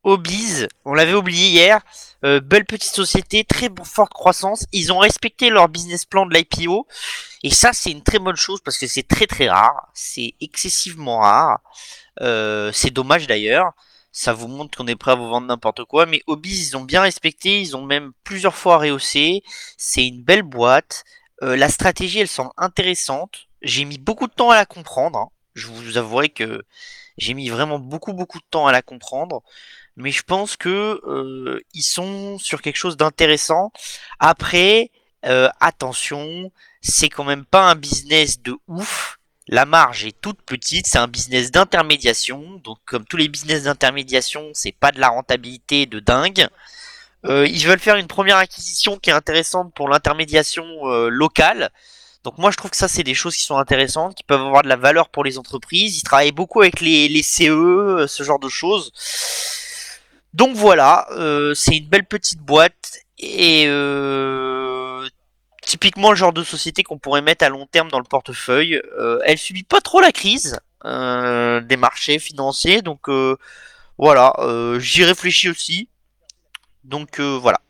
Obiz, on l'avait oublié hier, belle petite société, très forte croissance. Ils ont respecté leur business plan de l'IPO. Et ça, c'est une très bonne chose parce que c'est très très rare. C'est excessivement rare. C'est dommage d'ailleurs. Ça vous montre qu'on est prêt à vous vendre n'importe quoi. Mais Obiz, ils ont bien respecté. Ils ont même plusieurs fois rehaussé. C'est une belle boîte. La stratégie, elle semble intéressante. J'ai mis beaucoup de temps à la comprendre, hein. Je vous avouerai que j'ai mis vraiment beaucoup de temps à la comprendre. Mais je pense que ils sont sur quelque chose d'intéressant. Après, attention, c'est quand même pas un business de ouf. La marge est toute petite, c'est un business d'intermédiation. Donc, comme tous les business d'intermédiation, c'est pas de la rentabilité de dingue. Ils veulent faire une première acquisition qui est intéressante pour l'intermédiation locale. Donc moi je trouve que ça c'est des choses qui sont intéressantes, qui peuvent avoir de la valeur pour les entreprises. Ils travaillent beaucoup avec les CE, ce genre de choses. Donc voilà, c'est une belle petite boîte et typiquement le genre de société qu'on pourrait mettre à long terme dans le portefeuille. Elle subit pas trop la crise des marchés financiers, donc voilà, j'y réfléchis aussi. Donc voilà.